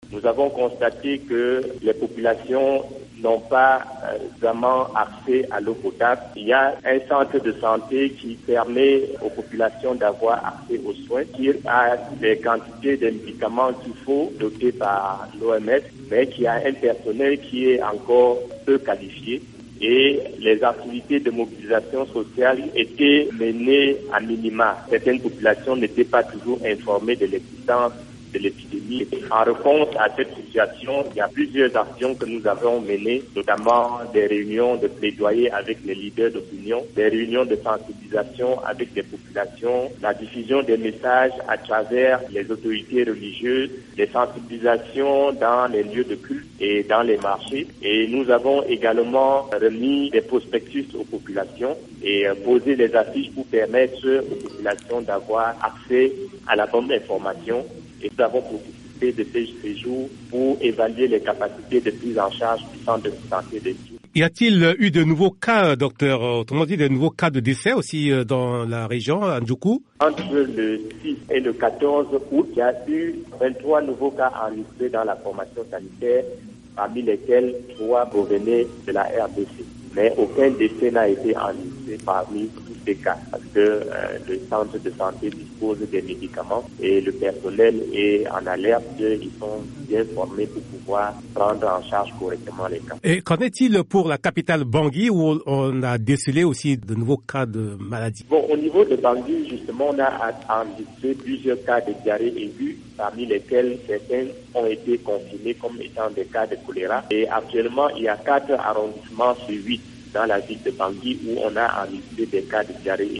Nous avons constaté que les populations n'ont pas vraiment accès à l'eau potable. Il y a un centre de santé qui permet aux populations d'avoir accès aux soins, qui a des quantités de médicaments qu'il faut dotés par l'OMS, mais qui a un personnel qui est encore peu qualifié. Et les activités de mobilisation sociale étaient menées à minima. Certaines populations n'étaient pas toujours informées de l'existence de l'épidémie. En réponse à cette situation, il y a plusieurs actions que nous avons menées, notamment des réunions de plaidoyer avec les leaders d'opinion, des réunions de sensibilisation avec les populations, la diffusion des messages à travers les autorités religieuses, des sensibilisations dans les lieux de culte et dans les marchés. Et nous avons également remis des prospectus aux populations et posé des affiches pour permettre aux populations d'avoir accès à la bonne information. Et nous avons profité de ces séjours pour évaluer les capacités de prise en charge du centre de santé des Djougou. Y a-t-il eu de nouveaux cas, docteur, autrement dit de nouveaux cas de décès aussi dans la région, à Ndjoukou? Entre le 6 et le 14 août, il y a eu 23 nouveaux cas enregistrés dans la formation sanitaire, parmi lesquels 3 provenaient de la RDC. Mais aucun décès n'a été enregistré parmi tous ces cas, parce que le centre de santé dispose des médicaments et le personnel est en alerte, ils sont bien formés pour pouvoir prendre en charge correctement les cas. Et qu'en est-il pour la capitale Bangui, où on a décelé aussi de nouveaux cas de maladie? Bon, au niveau de Bangui, justement, on a enregistré plusieurs cas de diarrhée aiguë, parmi lesquels certains ont été confinés comme étant des cas de choléra. Et actuellement, il y a 4 arrondissements sur 8 dans la ville de Bangui où on a enregistré des cas de diarrhée